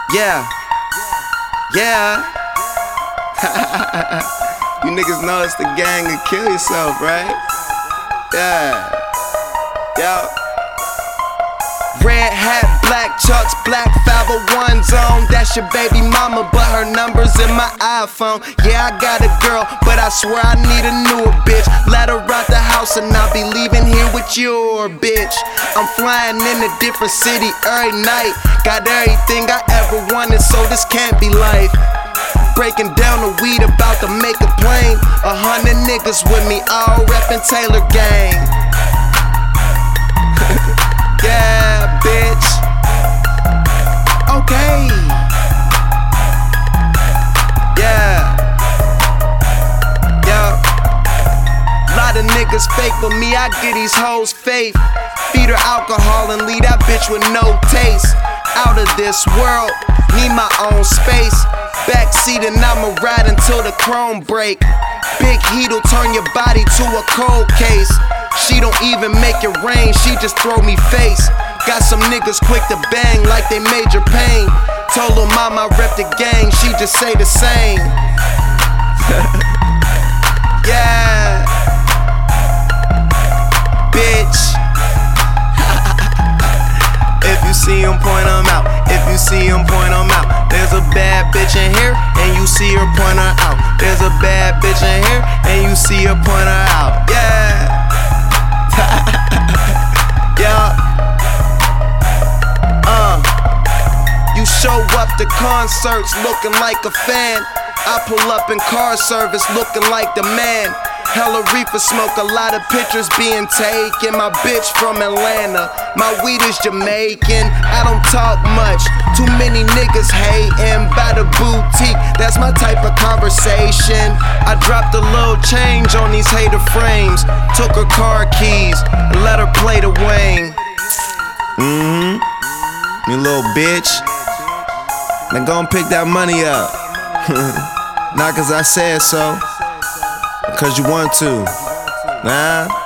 Yeah, yeah. You niggas know it's the gang and kill yourself, right? Yeah, yeah. Red hat, black chucks, black 501 zone. That's your baby mama, but her number's in my iPhone. Yeah, I got a girl, but I swear I need a newer bitch. Let her out the house and I'll be leaving here with your bitch. I'm flying in a different city every night. Got everything I ever wanted, so this can't be life. Breaking down the weed about to make a plane. 100 niggas with me, all reppin' Taylor gang. Yeah, bitch. Okay. Yeah. Yeah. Lot of niggas fake, but me, I get these hoes faith. Feed her alcohol and leave that bitch with no taste. Out of this world, need my own space. Backseat and I'ma ride until the chrome break. Big heat'll turn your body to a cold case. She don't even make it rain, she just throw me face. Got some niggas quick to bang like they Major Pain. Told her mama I rep the gang, she just say the same. Yeah, bitch. If you see him, point him out. If you see him, point him out. There's a bad bitch in here, and you see her, point her out. There's a bad bitch in here, and you see her, point her out. Yeah. Yeah. You show up to concerts looking like a fan. I pull up in car service looking like the man. Hella reefer smoke, a lot of pictures being taken. My bitch from Atlanta, my weed is Jamaican. I don't talk much, too many niggas hating. By the boutique, that's my type of conversation. I dropped a little change on these hater frames. Took her car keys and let her play the Wayne. You little bitch. Now go and pick that money up. Not cause I said so, cause you want to. Nah.